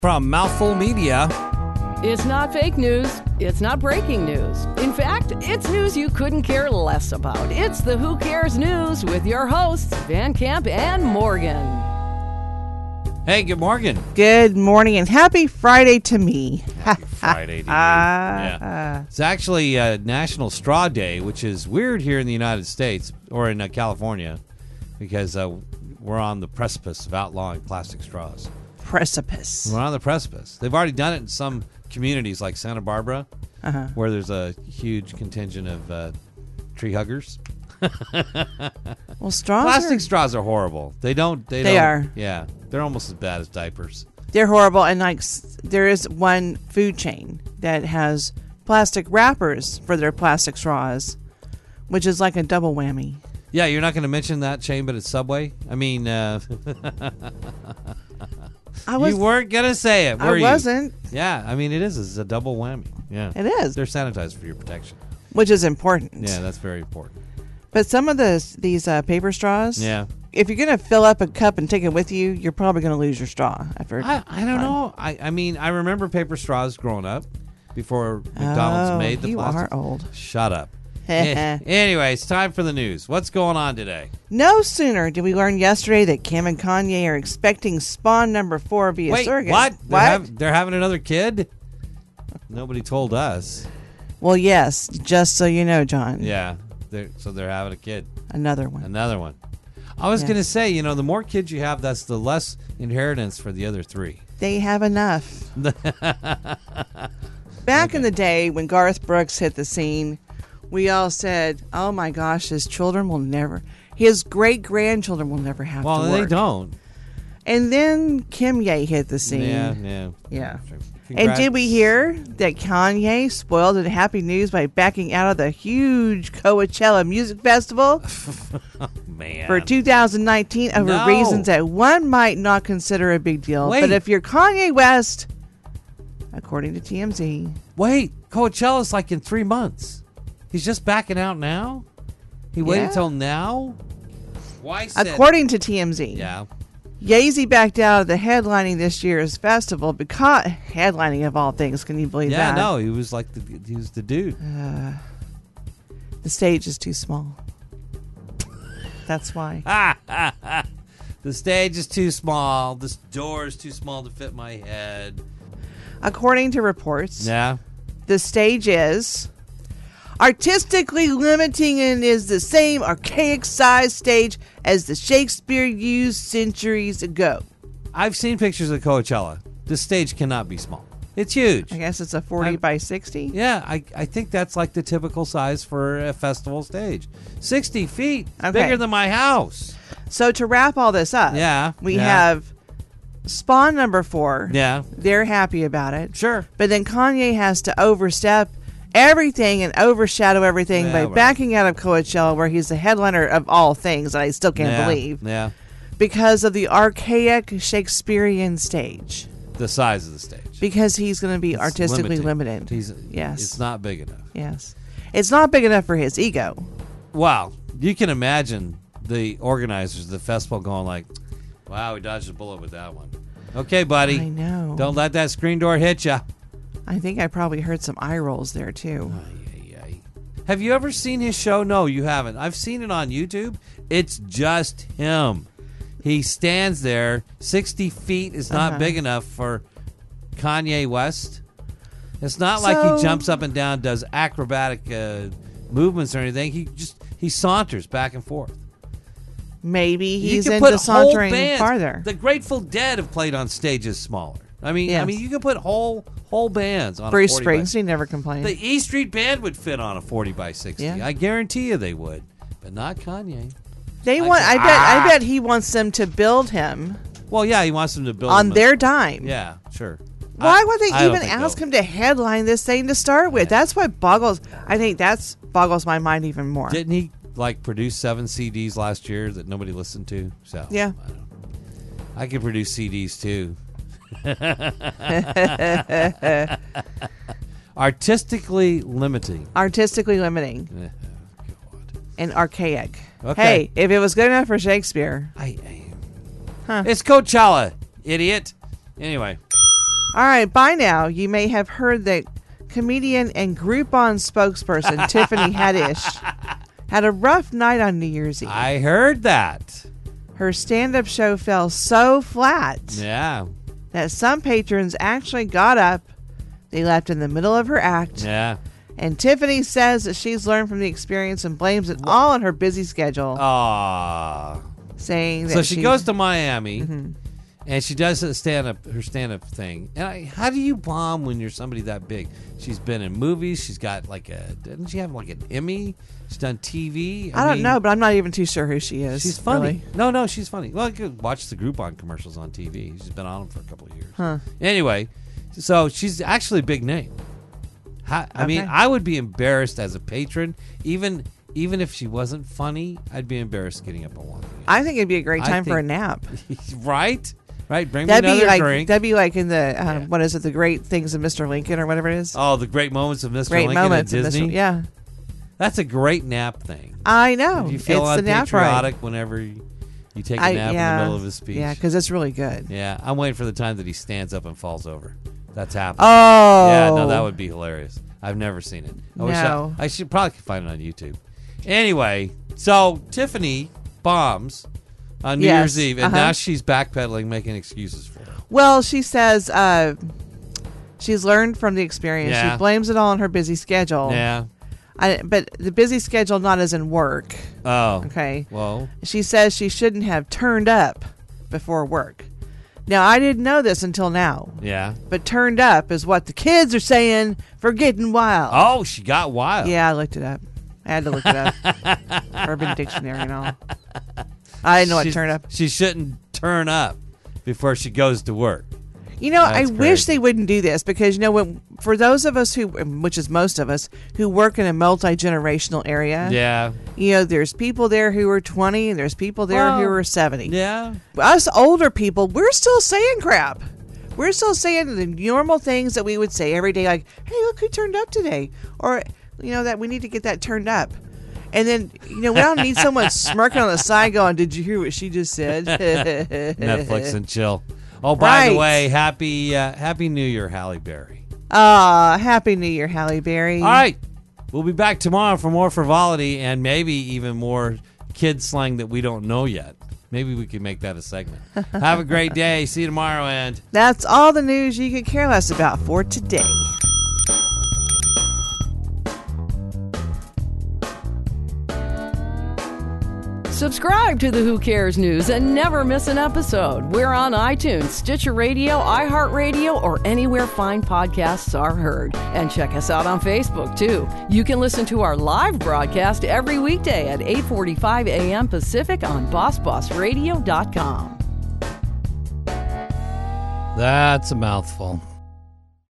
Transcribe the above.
From Mouthful Media. It's not fake news. It's not breaking news. In fact, it's news you couldn't care less about. It's the Who Cares News with your hosts, Van Camp and Morgan. Hey, good morning. Good morning and happy Friday to me. Happy Friday to you. Yeah. It's actually National Straw Day, which is weird here in the United States or in California because we're on the precipice of outlawing plastic straws. Precipice. We're on the precipice. They've already done it in some communities like Santa Barbara, where there's a huge contingent of tree huggers. Well, straws Plastic straws are horrible. They are. Yeah. They're almost as bad as diapers. They're horrible. And there is one food chain that has plastic wrappers for their plastic straws, which is like a double whammy. Yeah, you're not going to mention that chain, but it's Subway. I mean, you weren't going to say it, were you? I wasn't. Yeah, I mean, it is. It's a double whammy. Yeah. It is. They're sanitized for your protection. Which is important. Yeah, that's very important. But some of these paper straws, yeah, if you're going to fill up a cup and take it with you, you're probably going to lose your straw. I don't know. I mean, I remember paper straws growing up before McDonald's made the plastic. You are old. Shut up. Anyway, it's time for the news. What's going on today? No sooner did we learn yesterday that Kim and Kanye are expecting spawn number 4 via surrogate. What? They're having another kid? Nobody told us. Well, yes, just so you know, John. Yeah, they're having a kid. Another one. I was going to say, the more kids you have, that's the less inheritance for the other three. They have enough. Back in the day when Garth Brooks hit the scene, we all said, oh my gosh, his great-grandchildren will never have to work. Well, they don't. And then Kim Ye hit the scene. Yeah. And did we hear that Kanye spoiled the happy news by backing out of the huge Coachella Music Festival for 2019 over reasons that one might not consider a big deal? Wait. But if you're Kanye West, according to TMZ... Wait, Coachella's like in 3 months. He's just backing out now? He waited till now? Why? According to TMZ. Yeah. Ye-Z backed out of the headlining this year's festival because headlining of all things. Can you believe that? Yeah, no, he was the dude. The stage is too small. That's why. The stage is too small. This door is too small to fit my head. According to reports, the stage is artistically limiting and is the same archaic size stage as the Shakespeare used centuries ago. I've seen pictures of Coachella. This stage cannot be small. It's huge. I guess it's a 40 by 60? Yeah, I think that's like the typical size for a festival stage. 60 feet. Bigger than my house. So to wrap all this up, we have spawn number 4. Yeah. They're happy about it. Sure. But then Kanye has to overstep everything and overshadow everything by backing out of Coachella, where he's the headliner of all things, and I still can't believe. Yeah. Because of the archaic Shakespearean stage. The size of the stage. Because he's going to be artistically limited. Yes. It's not big enough. Yes. It's not big enough for his ego. Wow. You can imagine the organizers of the festival going like, wow, we dodged a bullet with that one. Okay, buddy. I know. Don't let that screen door hit you. I think I probably heard some eye rolls there, too. Have you ever seen his show? No, you haven't. I've seen it on YouTube. It's just him. He stands there. 60 feet is not big enough for Kanye West. It's not like he jumps up and down, does acrobatic movements or anything. He saunters back and forth. Maybe he's into sauntering farther. The Grateful Dead have played on stages smaller. I mean, you can put whole bands on Bruce a 40 Springsteen never complained. The E Street Band would fit on a 40 by 60. Yeah. I guarantee you they would, but not Kanye. I bet he wants them to build him. Well, yeah, he wants them to build on him their dime. Yeah, sure. Why would they even ask him to headline this thing to start with? That's what boggles my mind even more. Didn't he produce 7 CDs last year that nobody listened to? So yeah, I could produce CDs too. Artistically limiting. And archaic. Okay. Hey, if it was good enough for Shakespeare. It's Coachella, idiot. Anyway. All right, by now, you may have heard that comedian and Groupon spokesperson Tiffany Haddish had a rough night on New Year's Eve. I heard that. Her stand-up show fell so flat that some patrons actually got up. They left in the middle of her act. Yeah. And Tiffany says that she's learned from the experience and blames it all on her busy schedule. Aww. Saying that so she goes to Miami and she does her stand-up thing. And how do you bomb when you're somebody that big? She's been in movies. She's got didn't she have an Emmy? She's done TV. I don't know, but I'm not even too sure who she is. She's funny. Really. No, she's funny. Well, you could watch the Groupon commercials on TV. She's been on them for a couple of years. Huh. Anyway, so she's actually a big name. I mean, I would be embarrassed as a patron, even if she wasn't funny. I'd be embarrassed getting up and walking. I think it'd be a great time for a nap. Right. Bring me another drink. That'd be like in the what is it? The Great Things of Mr. Lincoln or whatever it is. Oh, the Great Moments of Mr. Great Lincoln moments at Disney. Yeah, that's a great nap thing. I know. You feel it's unpatriotic whenever you take a nap in the middle of his speech. Yeah, because it's really good. Yeah, I'm waiting for the time that he stands up and falls over. That's happening. Oh, yeah, no, that would be hilarious. I've never seen it. I should probably find it on YouTube. Anyway, so Tiffany bombs on New Year's Eve, and now she's backpedaling, making excuses for it. Well, she says she's learned from the experience. Yeah. She blames it all on her busy schedule. Yeah. But the busy schedule, not as in work. Oh. Okay. Well. She says she shouldn't have turned up before work. Now, I didn't know this until now. Yeah. But turned up is what the kids are saying for getting wild. Oh, she got wild. Yeah, I looked it up. I had to look it up. Urban Dictionary and all. I didn't know what turned up. She shouldn't turn up before she goes to work. You know, I wish they wouldn't do this because, for those of us which is most of us, who work in a multi-generational area, there's people there who are 20 and there's people there who are 70. Yeah. Us older people, we're still saying crap. We're still saying the normal things that we would say every day, like, hey, look who turned up today. Or, that we need to get that turned up. And then, we don't need someone smirking on the side going, did you hear what she just said? Netflix and chill. Oh, by the way, happy New Year, Halle Berry. Happy New Year, Halle Berry. All right. We'll be back tomorrow for more frivolity and maybe even more kid slang that we don't know yet. Maybe we can make that a segment. Have a great day. See you tomorrow, and that's all the news you could care less about for today. Subscribe to the Who Cares News and never miss an episode. We're on iTunes, Stitcher Radio, iHeartRadio, or anywhere fine podcasts are heard. And check us out on Facebook, too. You can listen to our live broadcast every weekday at 8:45 a.m. Pacific on BossBossRadio.com. That's a mouthful.